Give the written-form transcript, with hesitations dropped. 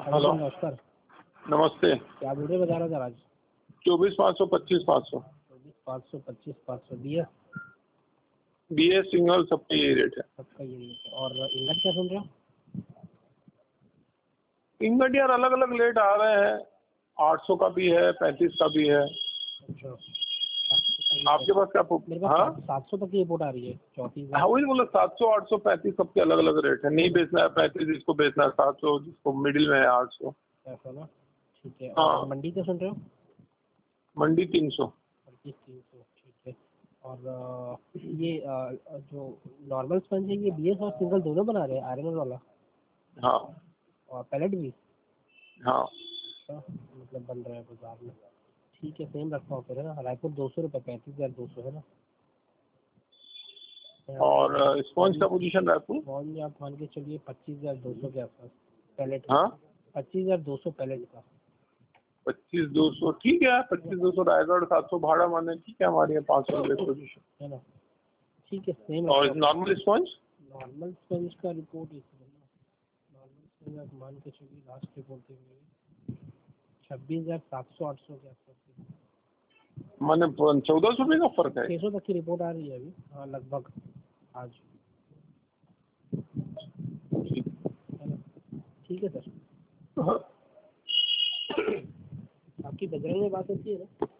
Hello नमस्कार। नमस्ते। क्या बोल रहे बता रहा था आज? 24,500 25,500 500 25 500 दिया BA सिंगल सबका यही रेट है। सबका ये रेट है। और इंगट क्या सुन रहे हो? इंगट यार अलग अलग रेट आ रहे हैं, 800 का भी है, 35 का भी है। अच्छा, आपके पास क्या मेरे हाँ पास 700 तक की रिपोर्ट आ रही है। 34,000। हाँ वही बोला, 700 800 35 सबके अलग अलग रेट है। नहीं बेचना है 35, जिसको बेचना है 700, जिसको मिडिल में है 800। ऐसा ना, ठीक है। हाँ और मंडी क्या सुन रहे हो? मंडी 300। 300, ठीक है। और ये जो नॉर्मल स्पंज है, ये BS और सिंगल दोनों बना रहे हैं, आयरन वाला हाँ और पैलेट भी? हाँ अच्छा, मतलब बन रहा है बाजार में। ठीक है, सेम रखता हूँ फिर, है ना। रायपुर 200 रुपये, 35,200, है ना। और स्पॉन्ज का पोजीशन रायपुर। स्पॉन्ज आप मान के चलिए 25,200 के आसपास पैलेट का। हाँ 25,200 पैलेट का। 25,200 ठीक है। 25,200 रायगढ़, 700 भाड़ा माने ठीक है, हमारे यहाँ 500 रुपये पोजीशन। है ना, ठीक है, सेम और रखता हूँ। नॉर्मल स्पॉन्ज नॉर्मल स्पंज का रिपोर्ट इस नॉर्मल स्पंज आप मान के चलिए, लास्ट रिपोर्ट देंगे 26,700 800 के आसपास। माने 1400 रुपये का फर्क है। 600 तक की रिपोर्ट आ रही है अभी, हाँ लगभग आज, है ना। ठीक है सर। हाँ। आपकी बजरंग में बात होती है ना?